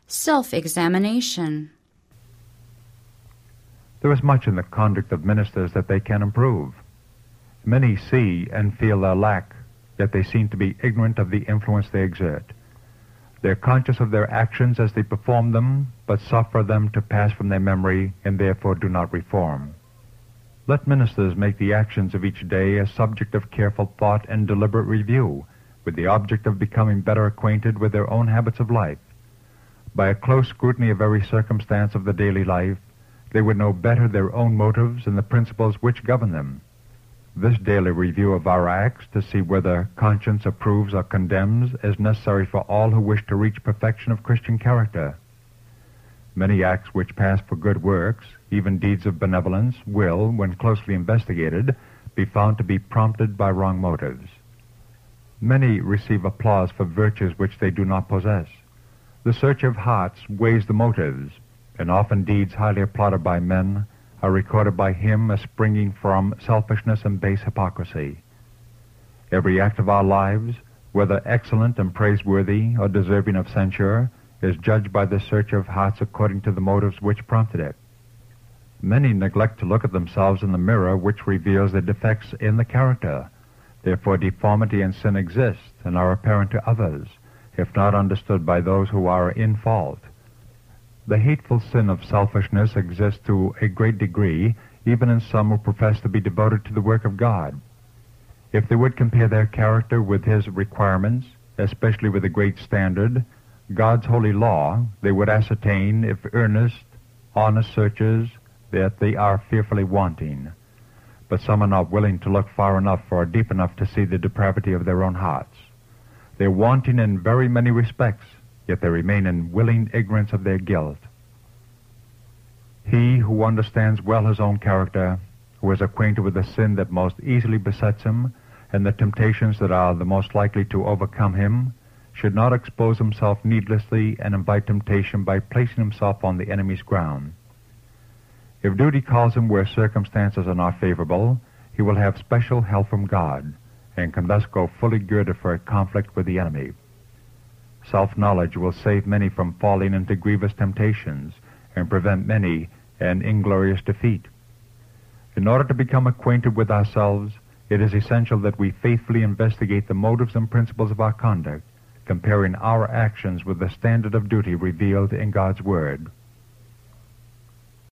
Self-examination. There is much in the conduct of ministers that they can improve. Many see and feel their lack, yet they seem to be ignorant of the influence they exert. They are conscious of their actions as they perform them, but suffer them to pass from their memory and therefore do not reform. Let ministers make the actions of each day a subject of careful thought and deliberate review, with the object of becoming better acquainted with their own habits of life. By a close scrutiny of every circumstance of the daily life, they would know better their own motives and the principles which govern them. This daily review of our acts to see whether conscience approves or condemns is necessary for all who wish to reach perfection of Christian character. Many acts which pass for good works, even deeds of benevolence, will, when closely investigated, be found to be prompted by wrong motives. Many receive applause for virtues which they do not possess. The search of hearts weighs the motives, and often deeds highly applauded by men are recorded by him as springing from selfishness and base hypocrisy. Every act of our lives, whether excellent and praiseworthy or deserving of censure, is judged by the search of hearts according to the motives which prompted it. Many neglect to look at themselves in the mirror which reveals the defects in the character. Therefore deformity and sin exist and are apparent to others, if not understood by those who are in fault. The hateful sin of selfishness exists to a great degree, even in some who profess to be devoted to the work of God. If they would compare their character with His requirements, especially with the great standard, God's holy law, they would ascertain, if earnest, honest searchers, that they are fearfully wanting. But some are not willing to look far enough or deep enough to see the depravity of their own hearts. They are wanting in very many respects, yet they remain in willing ignorance of their guilt. He who understands well his own character, who is acquainted with the sin that most easily besets him, and the temptations that are the most likely to overcome him, should not expose himself needlessly and invite temptation by placing himself on the enemy's ground. If duty calls him where circumstances are not favorable, he will have special help from God, and can thus go fully girded for a conflict with the enemy. Self-knowledge will save many from falling into grievous temptations and prevent many an inglorious defeat. In order to become acquainted with ourselves, it is essential that we faithfully investigate the motives and principles of our conduct, comparing our actions with the standard of duty revealed in God's Word.